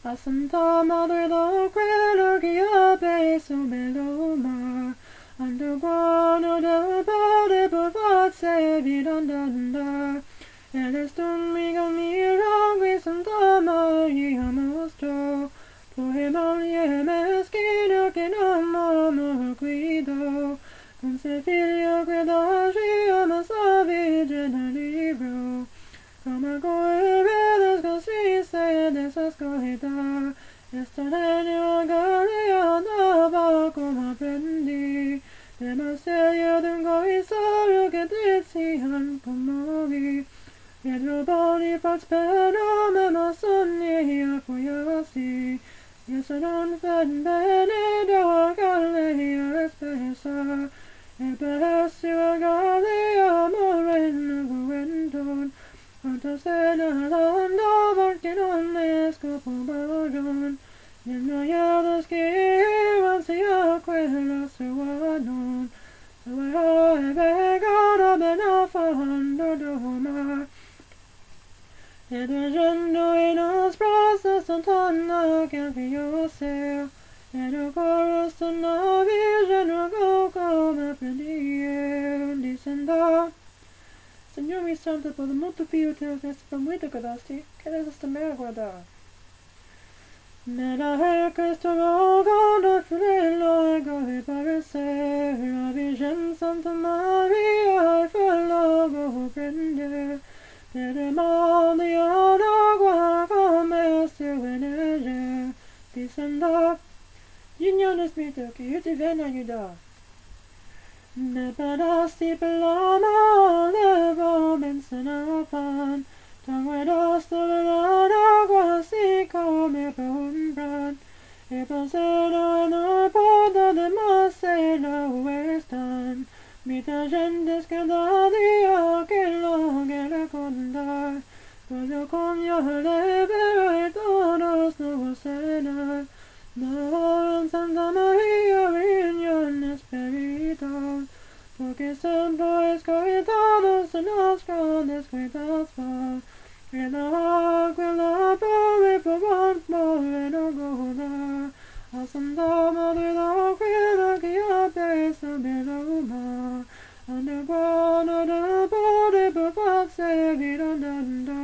Asanta madre lo quello che abbia su meloma Underguano del pode povazze vidandanda Elestun migo miro Grisanta Maria mostro Poemon ye meschino che non momo guido Con se figlio credaci ama savige libro Come vedes così se desascohita Esta leña galea andaba como aprendí Demasiado tengo y solo que decían como vi Pedro Boni prospero me ma sogni fui así Y eso non fen venido galea espesa E per galea morena guendon Quantas andando porque non escopo baron Nella che iban sia quella sua non Dove e vegano ben affando doma E leggendo in osprosa sant'anna che io sia E lo coro stanno vigeno come apprendi dicendo Señor mi santo, por muito pio te nesta muito cadasti, queres esta me aguardar. Nella Cristo rogando fratello ego e parecer, la Virgen Santa Maria e fellogo prende, per il mondo agua come se venere, dicendo, Signore Spirito, che io ti vengo a aiutare. Ne pedasti per l'amo levo menzana pan Tanguedos tolerano così come per un brand E pasero en el podo de Marcela Westan Mita gente scadadia che lo che raccontar Voglio con io levero e todos no cenar No en Santa Maria Virgen Espiritual Porque santo es coitado se nos grandes cuitas va E la quella pove povant moreno goda A Santa Madre la quella che abbia sabeloma Ande buono del pode povazze vidandanda